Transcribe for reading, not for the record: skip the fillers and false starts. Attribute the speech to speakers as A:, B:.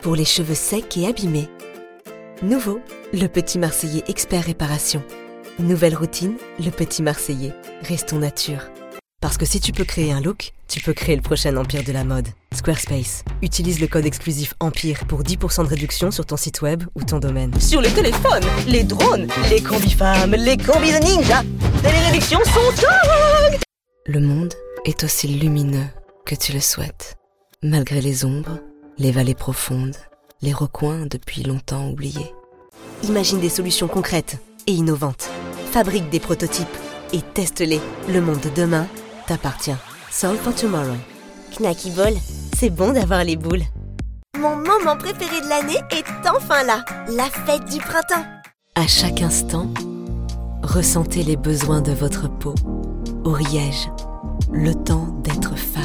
A: pour les cheveux secs et abîmés. Nouveau, le Petit Marseillais Expert Réparation. Nouvelle routine, le Petit Marseillais. Restons nature. Parce que si tu peux créer un look, tu peux créer le prochain empire de la mode. Squarespace. Utilise le code exclusif EMPIRE pour 10% de réduction sur ton site web ou ton domaine.
B: Sur les téléphones, les drones, les combis-femmes, les combis de ninja, et les réductions sont dingues!
A: Le monde est aussi lumineux que tu le souhaites. Malgré les ombres, les vallées profondes, les recoins depuis longtemps oubliés. Imagine des solutions concrètes et innovantes. Fabrique des prototypes et teste-les. Le monde de demain t'appartient. Solve for tomorrow.
C: Knacky Ball,
A: C'est bon d'avoir les boules.
C: mon moment préféré de l'année est enfin là, la fête du printemps.
A: À chaque instant, ressentez les besoins de votre peau. Ariège, le temps d'être femme.